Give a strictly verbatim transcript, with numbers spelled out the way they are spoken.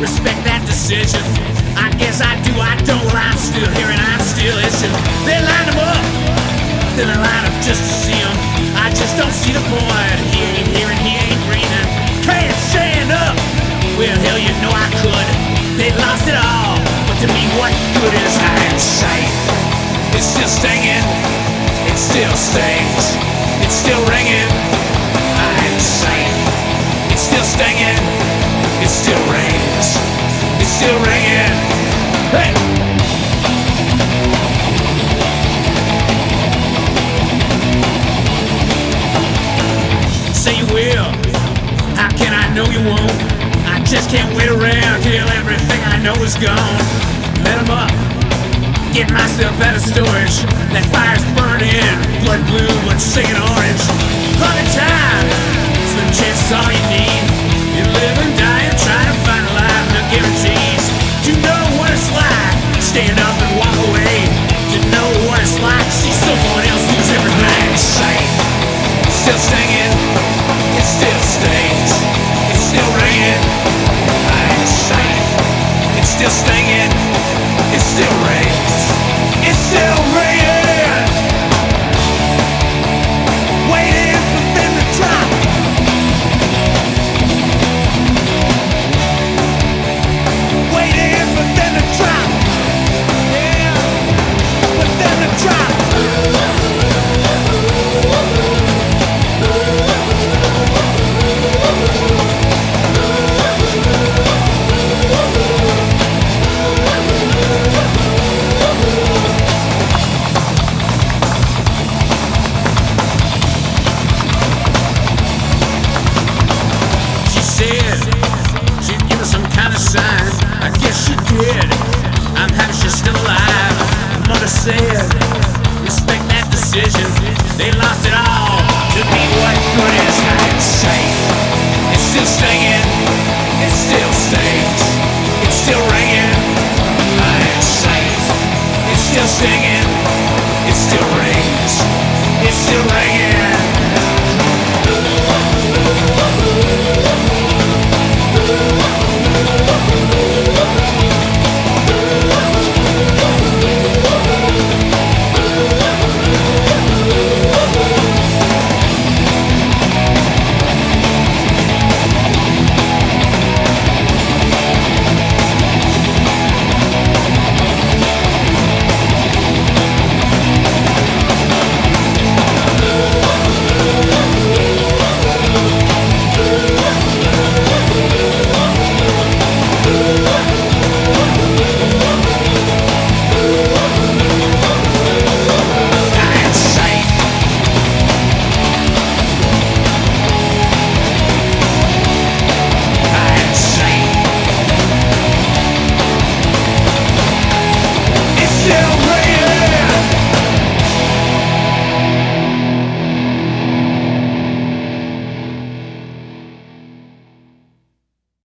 respect that decision. I guess I do, I don't, well, I'm still here and I'm still itching. They line them up, then they line up just to see him. I just don't see the point. He ain't here and he ain't breathing. Can't stand up. Well, hell, you know I could. They lost it all, but to me, what good is hindsight? It's still stinging, it still stings, it's still ringing. Hindsight, it's still stinging, it still rings, it's still ringing. Hey! Say you will, how can I know you won't? I just can't wait around till everything I know is gone. Let 'em up, get myself out of storage. That fire's burning, blood blue, blood singing orange. Honey time, slim chance is all you need. You live and die and try to find a life, no guarantees. To know what it's like, stand up and walk away. To know what it's like, see someone else lose everything. Sight, still singing, it still stings, it's still ringing. Hindsight, it's still stings.